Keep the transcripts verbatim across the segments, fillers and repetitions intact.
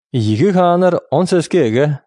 Екі ханар он сеске эге.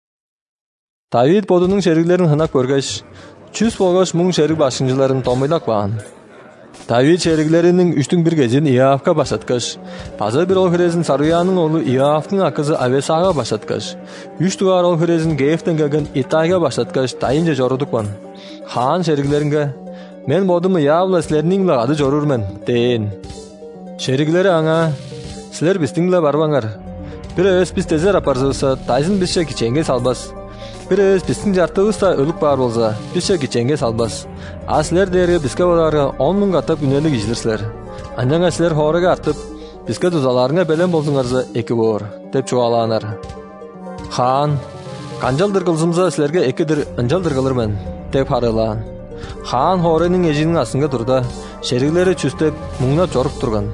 Давид бодунун шериглерин хынап көргөч, жүз болгош муң шериг башкынчыларын томуйлак баан. Давид шериглеринин үчтүн бир кезин Иоавка башаткаш, база бир ол хирезин Саруянын оğlu Иоавдын акызы Авесага башаткаш, үч тугар ол хирезин Геевтен келген Итайга башаткаш тайынча жорудукман. Хан шериглеринге: "Мен бодум Иоавла силердин ады жорурмен" дейин. Шериглери аңа: "Силер биздин барбаңар. Бир өз биз тезер апарсыбызса, тайзын бизче киченге салбас. Бир өз биздин жартыбызда өлүп бар болса, бизче киченге салбас. А силер дээрге бизге боларга он муң каттап үнөлүк иждирсилер. Анжаңа силер хоорага артып, бизге тузаларыңа белем болсуңарса эки боор" деп чугалаанар. Хан: "Канжалдыр кылсымса силерге экидир ынжалдыр кылырмын" деп харыылаан. Хан хооренин эжигинин астынга турда, шериглери чүстеп, муңнап жоруп турган.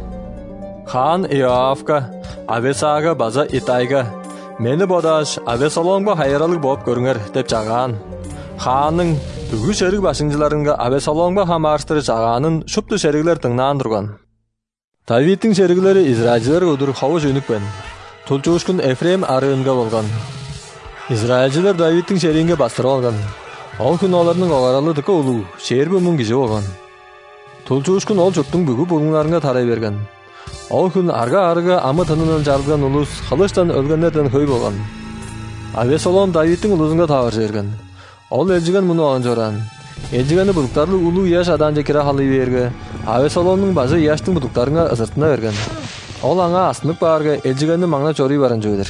Хан Иоавка, Авесага база Итайга: "Мени бодаш Авесоломго хайралык болуп көрүңөр" деп жагаан. Ханның бүгү шериг башкынчыларынга Авесоломго хамаарыштыры жагаанын шупту шериглер тыңнаан турган. Давидтин шериглери Израильчилер удур ховуш өнүкпен. Тулчуушкун Эфрем арыынга болгон. Израильчилер Давидтин шеригинге бастырып алган. Ол күн олардын огаралы дыкы улуу, шерби муң киши болгон. Тулчуушкун ол журттун бүгү булуңларынга тарай берген. Ол күн арга-арга амы тынынан жарылган улус кылычтан өлгөндөрдөн хөй болгон. Авесолом Давидтин улузунга табар жерген. Ол элжиген муну оңжоран. Элжигени будуктарлы улуу яш аданча кире халый берге, Авесоломдун базы яштын будуктарына ызыртына берген. Ол аңа астынык баарга элжигени маңна чорый баран жөөдөр.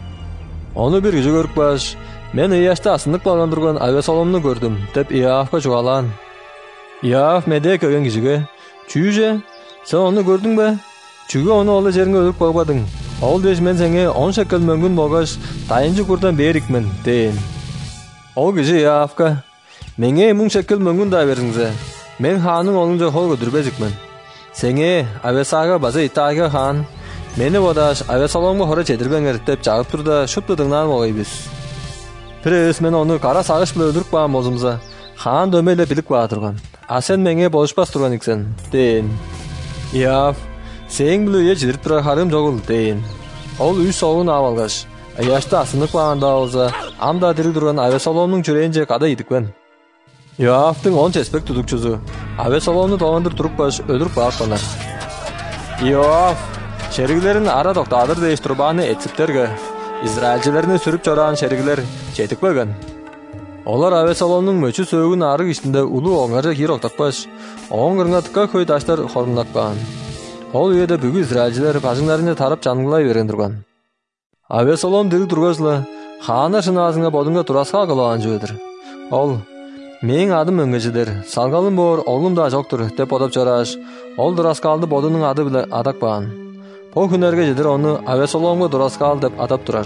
Ону бир киши көрүп баш: "Мен яшта астынык болгон турган Авесоломну көрдүм" деп Иоавка жугалаан. Иоав меде көгөн кишиге: "Чүүже, сен ону көрдүң бе? Чүгү ону олы жериңе өлүп койбадың. Ол деш мен сеңе он шекел мөңгүн болгоч тайынчы курдан берикмин" дейин. Ол киши Иоавка: "Меңе муң шекел мөңгүн да бериңзе. Мен ханын олунча кол көтүрбезикмин. Сеңе Авесага база Итайга хан: Мени бодаш Авесоломго хора жетирбеңер" деп жагып турда шупту тыңнаан болгойбуз. Бир өз мен ону кара сагыш менен өлтүрүп баан болсумса, хан дөмөйлө билип баа турган. А сен меңе болушпас турган иксен дейин. Иоав: "Сең биле жетирип турар харым жогул" дейин. Ол үч соолун ап алгаш, яшта асынык баганда болса, анда тири турган Авесоломдун жүрөйүнчө када идикпен. Иоавдын он чеспек тудукчусу Авесоломду тоогондур туруп баш өлүрүп баапканар. Иоав шериглерин ара токтадыр дейиш турбаны этсиптерге, Израильчилерни сүрүп чораан шериглер жетикпеген. Олар Авесоломдун мөчү сөөгүн арык ичинде улуу оңаржа кир октакпаш, оң кырыңатыкка көй таштар хорунакпаан. Ол үйөдө бүгү Израильчилер башыңдарына тарап жангылай берген турган. Авесолом дири тургасла, хана шынаасынга бодунга тураска кылаан жөөдүр. Ол: "Менин адым өңгөжүдер, салгалым боор, оглум да жоктур" деп одоп жараш, ол дураскалды бодунун ады биле атакпаан. Бул күнөргө жетер ону Авесоломго дураскал деп атап турар.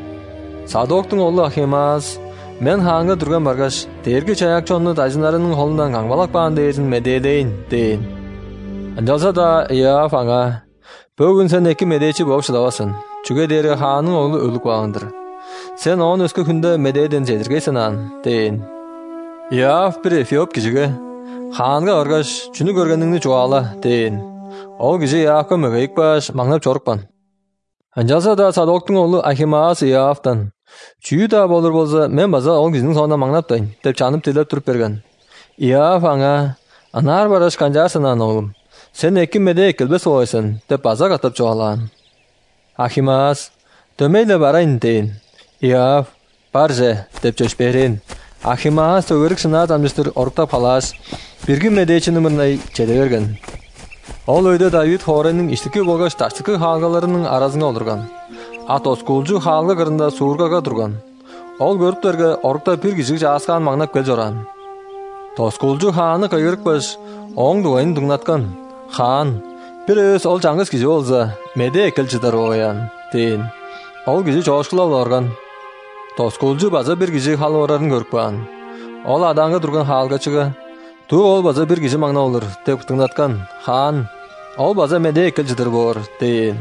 Садоктун оğlu Ахимаас: "Мен ханга турган баргаш, дээрги чаякчонну дайзынарынын колунан каңбалакпаан дейсин медедейин" дейин. Анжалса да Иоав аңа: "Бөгүн сен эки медечи болуп шыдабасың. Чүгө дээрги ханын оğlu өлүк багыңдыр. Сен он өскө күндө медеден жетиргейсин ан" дейин. Иоав бир Эфиоп кишиге: "Ханга баргаш, чүнү көргениңди жугала" дейин. Ол киши Иоавка мөгөйүк баш, маңнап чорукпан. Анжалса да Садоктун оğlu Ахимаас Иоавтан: "Чүү да болур болса, мен база ол кишинин соонуна маңнаптайын" деп чанып тилеп туруп берген. Иоав аңа: "Анаар бараш канжаарсың ан оğlum. Сен эки меде келбес болойсуң" деп база катып жугалаан. Ахимаас: "Дөмөйлө барайын" дейин. Иоав: "Барже" деп жөшперин. Ахимаас төгөрүк сынаа дамжыштыр оруктап калааш, бирги медечинин мурнай чеде берген. Ол өйдө Давид хооренин иштики болгоч таштыкы хаалгаларынын арасына олурган. Ат оскулжу хаалга кырында суургага турган. Ол көрүптөргө оруктап бир киши жааскан маңнап кел жоран. Тоскулжу хааны кайгырыкпаш, оң дугайын дуңнаткан. Хаан: "Бир өз ол жаңгыз киши болса, меде экел чыдар оян" дейин. Ол киши жоошкулап олорган. Тоскулжу база бир киши хал орарын көрүп баан. Ол аданга турган хаалгачыга: "Туу ол база бир киши маңна олур" деп тыңнаткан. Хаан: "Ол база меде экел чыдар боор" дейин.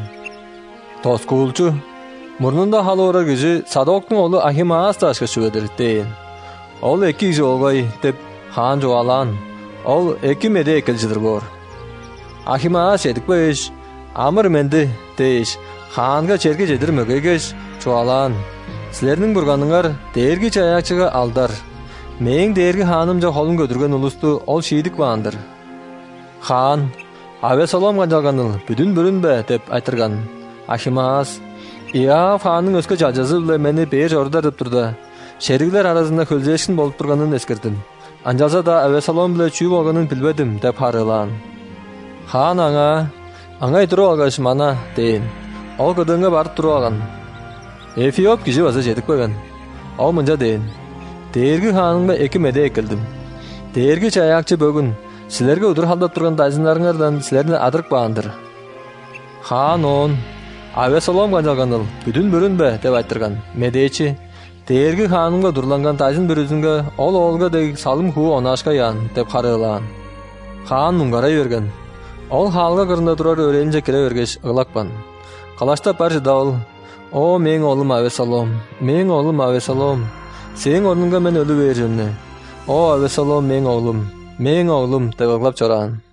Тоскулчу: "Мурнунда хал орар киши Садоктун оğlu Ахимаас ташка чүгөдүр" дейин. Ол эки киши болбой деп хаан жугалаан. Ол эки меде экел чыдар боор. Ахимаас жетикпеш, "Амыр менди" дейиш, Ханга черге жедирмөгөгөс чуалан. Силердин бурганыңар дээрги чаякчыга алдар. Мең дээрги ханым жа холун көтүргөн улусту ол шийдик баандыр. Хан Авесалом канжалганыл бүтүн бүрүнбе деп айтырган. Ашимаас Иав ханын өскө жажазы биле мени бээр жордар деп турда. Шериглер арасында көлжешин болуп турганын эскердим. Анжалса да Авесалом биле чүй болгонун билбедим деп харылаан. Хан аңа аңай туруп алгаш мана дейин. Ол көдөңгө барып туруп алган. Эфиоп киши баса жетип койгон. Ол мынжа дейин. Дээрги ханымга эки меде экилдим. Дээрги чаякчы бөгүн силерге удур халдап турган дайзындарыңардан силердин адырк баандыр. Хан он Авесалом канжалганыл бүтүн бүрүнбе деп айтырган. Медечи дээрги ханымга дурланган тайзын бүрүзүнгө ол оолга дег салым хуу онаашка яан деп харылаан. Хан муңгарай берген. Ол халга кырында турар өрелинже кире бергеш ыглакпан. Калаштап бар жыдабыл. О мең оолум Авесалом, мең оолум Авесалом, сенин орнунга мен өлү бержемне. О Авесалом мең оолум, мең оолум деп ыглап чораан.